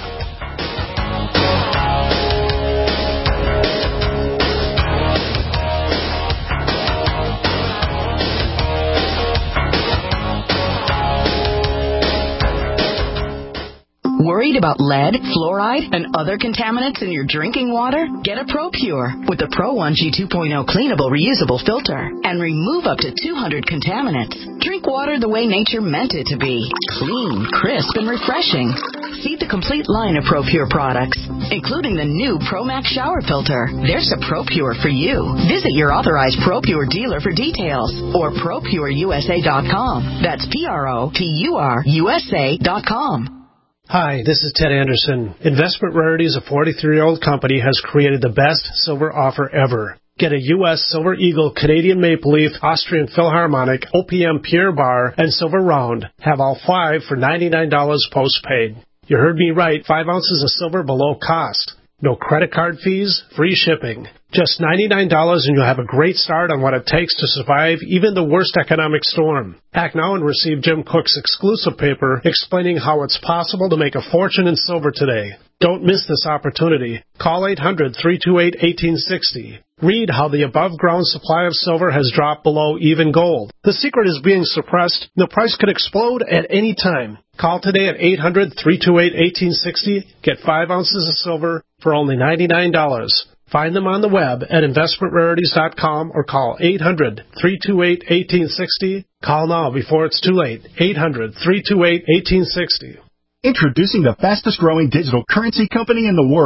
Worried about lead, fluoride, and other contaminants in your drinking water? Get a ProPure with the Pro one G two point oh cleanable reusable filter and remove up to two hundred contaminants. Drink water the way nature meant it to be. Clean, crisp, and refreshing. See the complete line of ProPure products, including the new ProMax shower filter. There's a ProPure for you. Visit your authorized ProPure dealer for details or Pro Pure U S A dot com. That's P R O P U R U S A dot com. Hi, this is Ted Anderson. Investment Rarities, a forty-three-year-old company, has created the best silver offer ever. Get a U S Silver Eagle, Canadian Maple Leaf, Austrian Philharmonic, O P M Pure Bar, and Silver Round. Have all five for ninety-nine dollars postpaid. You heard me right, five ounces of silver below cost. No credit card fees, free shipping. Just ninety-nine dollars and you'll have a great start on what it takes to survive even the worst economic storm. Act now and receive Jim Cook's exclusive paper explaining how it's possible to make a fortune in silver today. Don't miss this opportunity. Call eight hundred, three two eight, one eight six zero. Read how the above-ground supply of silver has dropped below even gold. The secret is being suppressed. The price could explode at any time. Call today at eight hundred, three two eight, one eight six zero. Get five ounces of silver for only ninety-nine dollars. Find them on the web at investment rarities dot com or call eight hundred, three two eight, one eight six zero. Call now before it's too late. eight hundred, three two eight, one eight six zero. Introducing the fastest growing digital currency company in the world.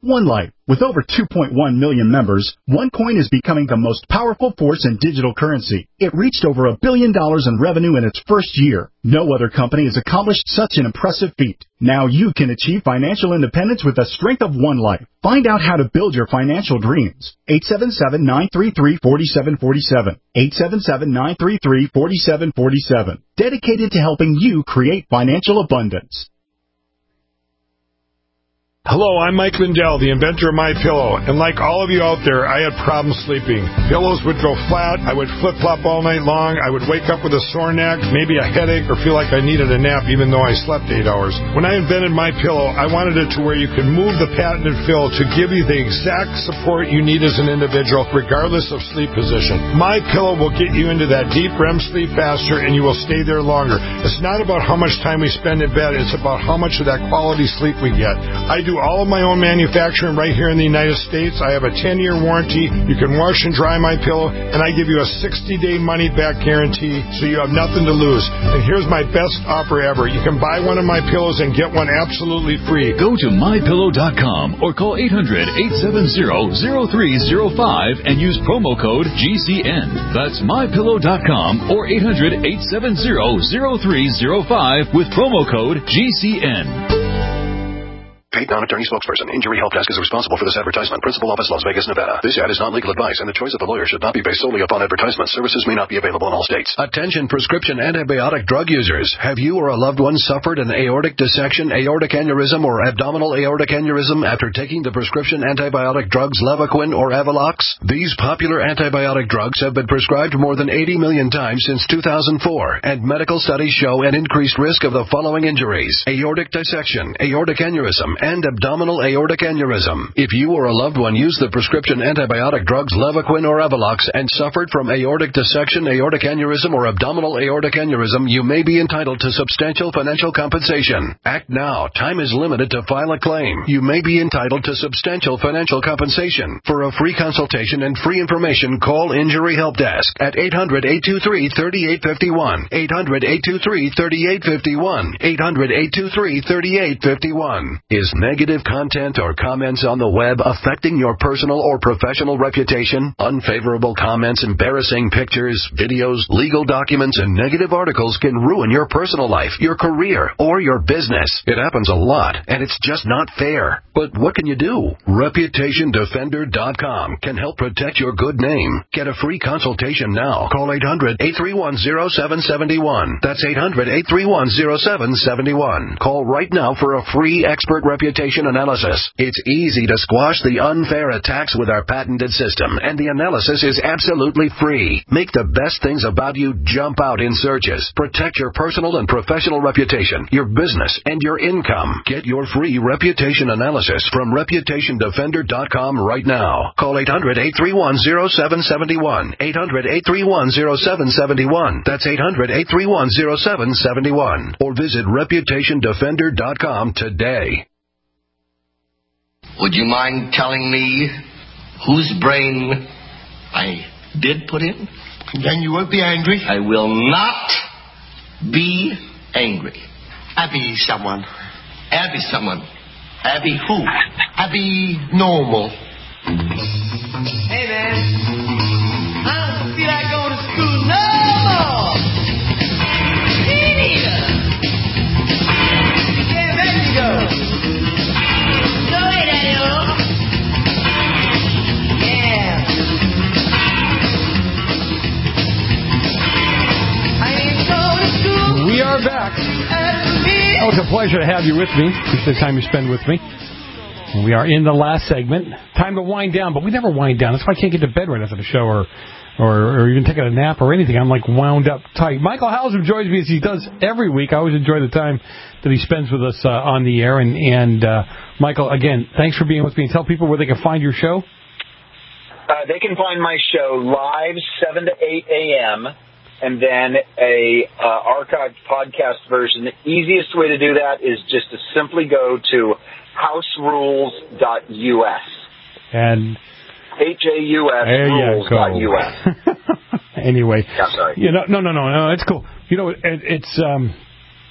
One Life. With over two point one million members, OneCoin is becoming the most powerful force in digital currency. It reached over a billion dollars in revenue in its first year. No other company has accomplished such an impressive feat. Now you can achieve financial independence with the strength of One Life. Find out how to build your financial dreams. eight seven seven, nine three three, four seven four seven. eight seven seven, nine three three, four seven four seven. Dedicated to helping you create financial abundance. Hello, I'm Mike Lindell, the inventor of MyPillow, and like all of you out there, I had problems sleeping. Pillows would go flat, I would flip-flop all night long, I would wake up with a sore neck, maybe a headache, or feel like I needed a nap even though I slept eight hours. When I invented MyPillow, I wanted it to where you could move the patented fill to give you the exact support you need as an individual, regardless of sleep position. MyPillow will get you into that deep R E M sleep faster, and you will stay there longer. It's not about how much time we spend in bed, it's about how much of that quality sleep we get. I do all of my own manufacturing right here in the United States. I have a ten-year warranty. You can wash and dry my pillow, and I give you a sixty-day money-back guarantee, so you have nothing to lose. And here's my best offer ever. You can buy one of my pillows and get one absolutely free. Go to my pillow dot com or call eight hundred, eight seven zero, zero three zero five and use promo code G C N. That's my pillow dot com or eight hundred, eight seven zero, zero three zero five with promo code G C N. Paid non-attorney spokesperson. Injury Help Desk is responsible for this advertisement. Principal office, Las Vegas, Nevada. This ad is not legal advice, and the choice of the lawyer should not be based solely upon advertisement. Services may not be available in all states. Attention prescription antibiotic drug users. Have you or a loved one suffered an aortic dissection, aortic aneurysm, or abdominal aortic aneurysm after taking the prescription antibiotic drugs Levaquin or Avelox? These popular antibiotic drugs have been prescribed more than eighty million times since two thousand four, and medical studies show an increased risk of the following injuries: aortic dissection, aortic aneurysm, and abdominal aortic aneurysm. If you or a loved one used the prescription antibiotic drugs Levaquin or Avelox and suffered from aortic dissection, aortic aneurysm, or abdominal aortic aneurysm, you may be entitled to substantial financial compensation. Act now. Time is limited to file a claim. You may be entitled to substantial financial compensation. For a free consultation and free information, call Injury Help Desk at eight hundred, eight two three, three eight five one, eight hundred, eight two three, three eight five one, eight hundred, eight two three, three eight five one. Is negative content or comments on the web affecting your personal or professional reputation? Unfavorable comments, embarrassing pictures, videos, legal documents, and negative articles can ruin your personal life, your career, or your business. It happens a lot, and it's just not fair. But what can you do? Reputation Defender dot com can help protect your good name. Get a free consultation now. Call eight hundred, eight three one, zero seven seven one. That's eight hundred, eight three one, zero seven seven one. Call right now for a free expert reputation analysis. It's easy to squash the unfair attacks with our patented system, and the analysis is absolutely free. Make the best things about you jump out in searches. Protect your personal and professional reputation, your business, and your income. Get your free reputation analysis from Reputation Defender dot com right now. Call eight hundred, eight three one, zero seven seven one. eight hundred, eight three one, zero seven seven one. That's eight hundred, eight three one, zero seven seven one. Or visit Reputation Defender dot com today. Would you mind telling me whose brain I did put in? Then you won't be angry? I will not be angry. Abby someone. Abby someone. Abby who? Abby normal. Hey, man. I don't feel like going to school no more. Me neither. Yeah, back you go. We are back. Oh, it's a pleasure to have you with me. It's the time you spend with me. We are in the last segment. Time to wind down, but we never wind down. That's why I can't get to bed right after the show or or, or even taking a nap or anything. I'm like wound up tight. Michael Hauser joins me as he does every week. I always enjoy the time that he spends with us uh, on the air. And, and uh, Michael, again, thanks for being with me. And tell people where they can find your show. Uh, they can find my show live seven to eight a.m., and then a uh, archived podcast version. The easiest way to do that is just to simply go to house rules dot u s. And H A U S rules dot U S. Anyway. Yeah, sorry. You know, no, no, no, no, it's cool. You know, it, it's um,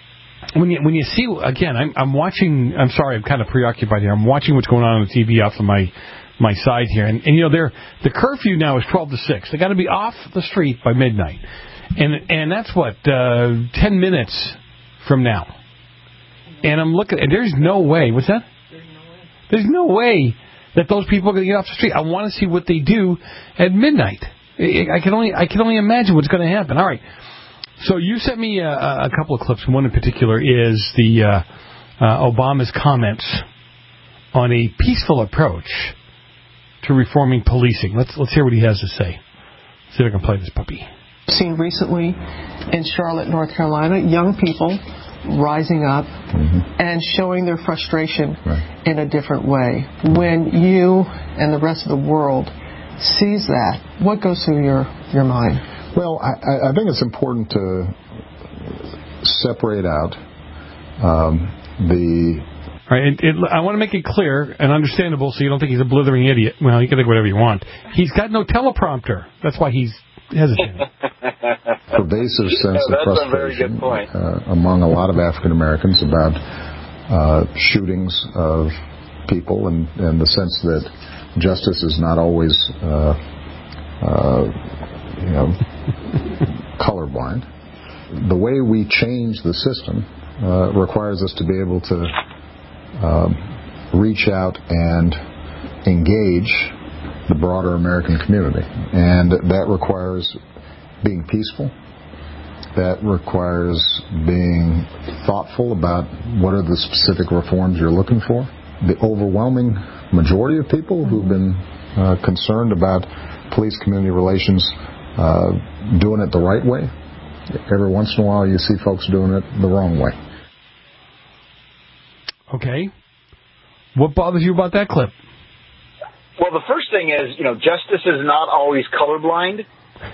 when you when you see again, I'm I'm watching. I'm sorry, I'm kind of preoccupied here. I'm watching what's going on on the T V off of my my side here, and, and you know, they're the curfew now is twelve to six. They got to be off the street by midnight, and and that's what uh, ten minutes from now. And I'm looking, and there's no way. What's that? There's no way that those people are going to get off the street. I want to see what they do at midnight. I can only I can only imagine what's going to happen. All right. So you sent me a, a couple of clips. One in particular is the uh, uh, Obama's comments on a peaceful approach to reforming policing. Let's let's hear what he has to say. See if I can play this puppy. Seen recently in Charlotte, North Carolina, young people rising up mm-hmm. and showing their frustration right. in a different way. When you and the rest of the world sees that, what goes through your, your mind? Well, I, I think it's important to separate out um, the... Right, it, it, I want to make it clear and understandable so you don't think he's a blithering idiot. Well, you can think whatever you want. He's got no teleprompter. That's why he's hesitant. Pervasive sense yeah, of frustration uh, among a lot of African Americans about uh, shootings of people, and, and the sense that justice is not always, uh, uh, you know, colorblind. The way we change the system uh, requires us to be able to um, reach out and engage the broader American community, and that requires being peaceful. That requires being thoughtful about what are the specific reforms you're looking for. The overwhelming majority of people who've been uh, concerned about police-community relations uh, doing it the right way. Every once in a while you see folks doing it the wrong way. Okay. What bothers you about that clip? Well, the first thing is, you know, justice is not always colorblind.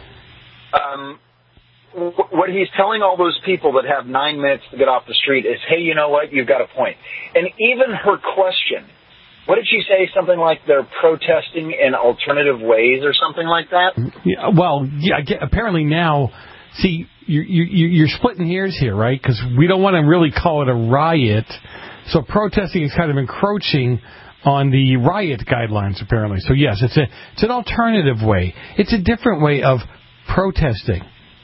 Um, w- what he's telling all those people that have nine minutes to get off the street is, hey, you know what, you've got a point. And even her question, what did she say? Something like they're protesting in alternative ways or something like that? Yeah, well, yeah, apparently now, see, you, you, you're splitting hairs here, right? Because we don't want to really call it a riot. So protesting is kind of encroaching on the riot guidelines, apparently. So, yes, it's a it's an alternative way. It's a different way of protesting.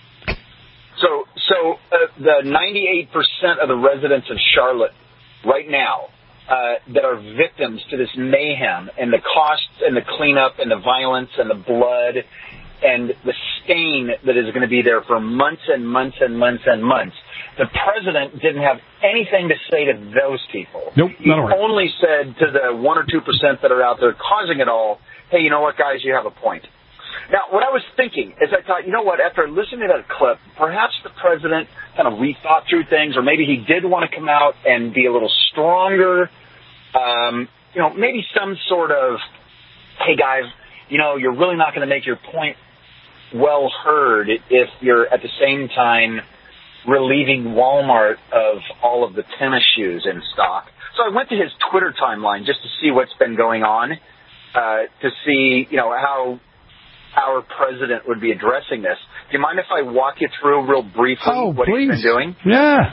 So, so uh, the ninety-eight percent of the residents of Charlotte right now uh, that are victims to this mayhem and the costs and the cleanup and the violence and the blood and the stain that is going to be there for months and months and months and months, the president didn't have anything to say to those people. Nope, he not right. only said to the one or two percent that are out there causing it all, hey, you know what, guys, you have a point. Now, what I was thinking is I thought, you know what, after listening to that clip, perhaps the president kind of rethought through things, or maybe he did want to come out and be a little stronger. Um, you know, maybe some sort of, hey, guys, you know, you're really not going to make your point well heard if you're at the same time relieving Walmart of all of the tennis shoes in stock. So I went to his Twitter timeline just to see what's been going on, uh, to see, you know, how our president would be addressing this. Do you mind if I walk you through real briefly oh, what please. he's been doing? Yeah.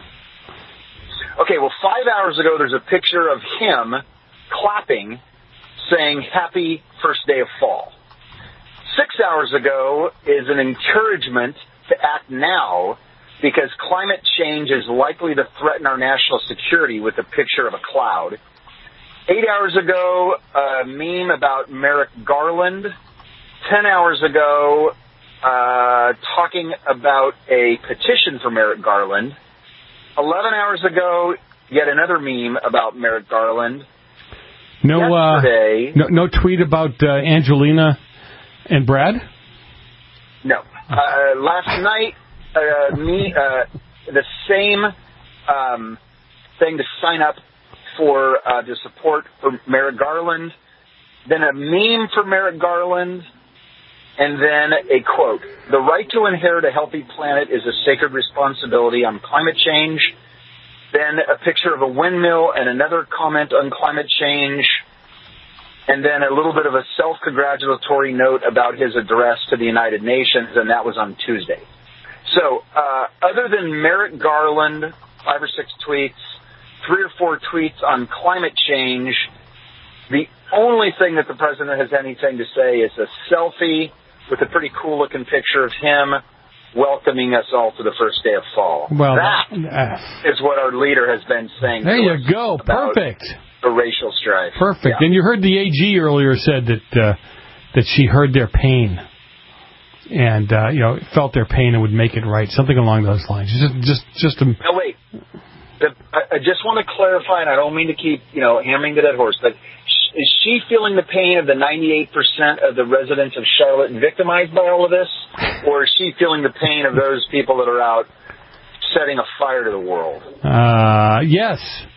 Okay, well, five hours ago, there's a picture of him clapping, saying, happy first day of fall. Six hours ago is an encouragement to act now because climate change is likely to threaten our national security with a picture of a cloud. Eight hours ago, a meme about Merrick Garland. Ten hours ago, uh, talking about a petition for Merrick Garland. Eleven hours ago, yet another meme about Merrick Garland. No, Yesterday, uh, no, no tweet about uh, Angelina and Brad? No. Uh, last night, uh, me, uh, the same um, thing to sign up for uh, the support for Merrick Garland, then a meme for Merrick Garland, and then a quote. The right to inherit a healthy planet is a sacred responsibility on climate change. Then a picture of a windmill and another comment on climate change. And then a little bit of a self-congratulatory note about his address to the United Nations, and that was on Tuesday. So uh, other than Merrick Garland five or six tweets, three or four tweets on climate change. The only thing that the president has anything to say is a selfie with a pretty cool-looking picture of him welcoming us all to the first day of fall. Well, that uh, is what our leader has been saying. There to you us go. about Perfect. The racial strife. Perfect. Yeah. And you heard the A G earlier said that uh, that she heard their pain and uh, you know felt their pain and would make it right. Something along those lines. Just just just a. No, wait. The, I, I just want to clarify, and I don't mean to keep you know hammering the dead horse, but is she feeling the pain of the ninety-eight percent of the residents of Charlotte victimized by all of this? Or is she feeling the pain of those people that are out setting a fire to the world? Uh, yes.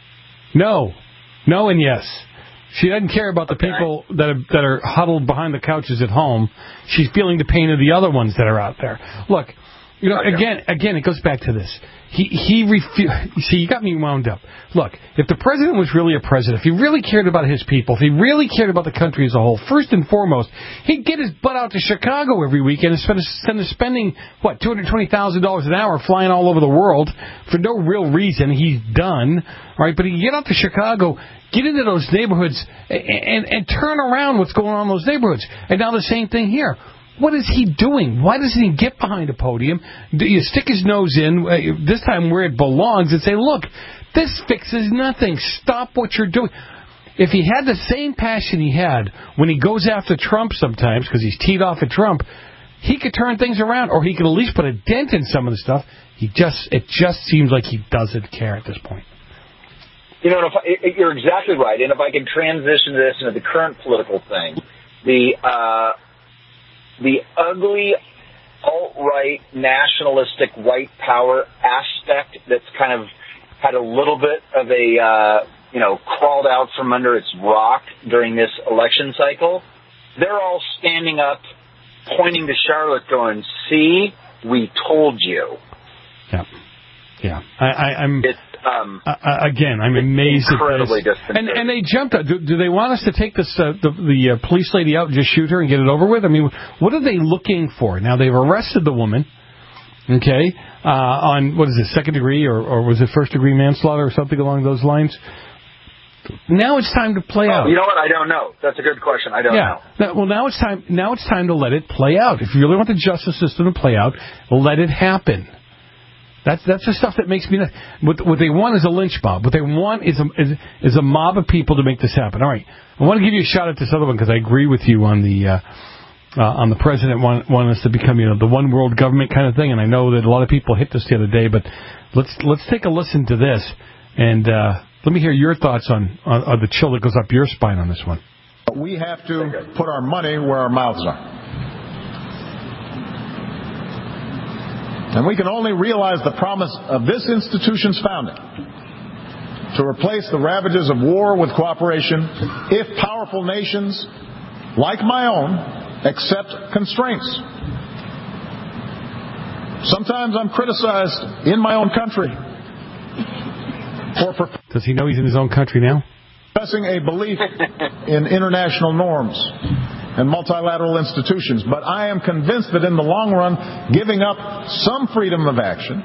No. No and yes. She doesn't care about the okay. people that are, that are huddled behind the couches at home. She's feeling the pain of the other ones that are out there. Look, you know, okay. again, again, it goes back to this. He he refu- See, you got me wound up. Look, if the president was really a president, if he really cared about his people, if he really cared about the country as a whole, first and foremost, he'd get his butt out to Chicago every weekend and spend instead of spending what two hundred twenty thousand dollars an hour flying all over the world for no real reason. He's done, right? But he get out to Chicago, get into those neighborhoods, and, and and turn around what's going on in those neighborhoods. And now the same thing here. What is he doing? Why doesn't he get behind a podium, do you stick his nose in, uh, this time where it belongs, and say, look, this fixes nothing. Stop what you're doing. If he had the same passion he had when he goes after Trump sometimes, because he's teed off at Trump, he could turn things around, or he could at least put a dent in some of the stuff. He just It just seems like he doesn't care at this point. You know, if I, you're exactly right. And if I can transition this into the current political thing, the... Uh, The ugly alt-right nationalistic white power aspect that's kind of had a little bit of a, uh, you know, crawled out from under its rock during this election cycle, they're all standing up, pointing to Charlotte going, see, we told you. Yeah. Yeah. I, I, I'm... It's, Um, uh, again, I'm amazed incredibly at this. And, and they jumped out. Do, do they want us to take this uh, the, the uh, police lady out and just shoot her and get it over with? I mean, what are they looking for? Now, they've arrested the woman, okay, uh, on, what is it, second degree, or, or was it first degree manslaughter or something along those lines? Now it's time to play oh, out. You know what? I don't know. That's a good question. I don't yeah. know. Now, well, now it's time. Now it's time to let it play out. If you really want the justice system to play out, let it happen. That's that's the stuff that makes me nuts. What, what they want is a lynch mob. What they want is a is, is a mob of people to make this happen. All right, I want to give you a shout at this other one because I agree with you on the uh, uh, on the president want, want us to become you know the one world government kind of thing. And I know that a lot of people hit this the other day, but let's let's take a listen to this and uh, let me hear your thoughts on, on, on the chill that goes up your spine on this one. We have to put our money where our mouths are. And we can only realize the promise of this institution's founding to replace the ravages of war with cooperation if powerful nations, like my own, accept constraints. Sometimes I'm criticized in my own country for Does he know he's in his own country now? professing a belief in international norms and multilateral institutions, but I am convinced that in the long run, giving up some freedom of action,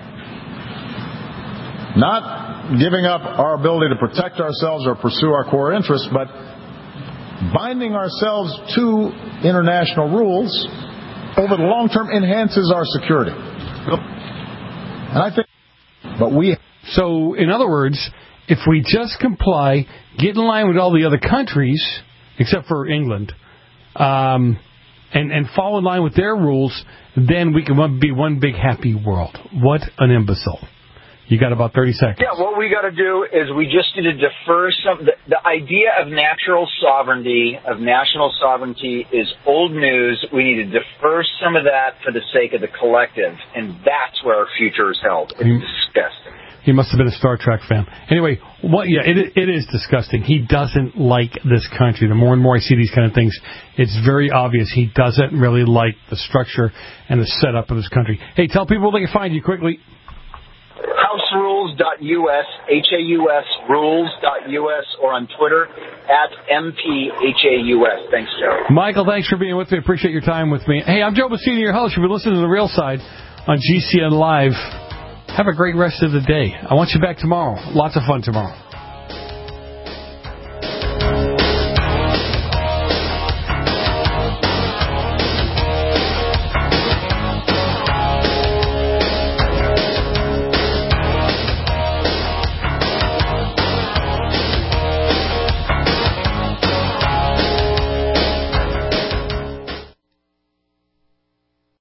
not giving up our ability to protect ourselves or pursue our core interests, but binding ourselves to international rules over the long term enhances our security. And I think, but we. So, in other words, if we just comply, get in line with all the other countries, except for England, Um, and, and fall in line with their rules, then we can be one big happy world. What an imbecile. You got about thirty seconds. Yeah, what we got to do is we just need to defer some... The, the idea of natural sovereignty, of national sovereignty, is old news. We need to defer some of that for the sake of the collective, and that's where our future is held. It's mm. disgusting. He must have been a Star Trek fan. Anyway, what? Yeah, it it is disgusting. He doesn't like this country. The more and more I see these kind of things, it's very obvious he doesn't really like the structure and the setup of this country. Hey, tell people they can find you quickly. house rules dot U S, H A U S, rules dot U S, or on Twitter, at M P H A U S. Thanks, Joe. Michael, thanks for being with me. Appreciate your time with me. Hey, I'm Joe Bassini, your host. You've been listening to The Real Side on G C N Live. Have a great rest of the day. I want you back tomorrow. Lots of fun tomorrow.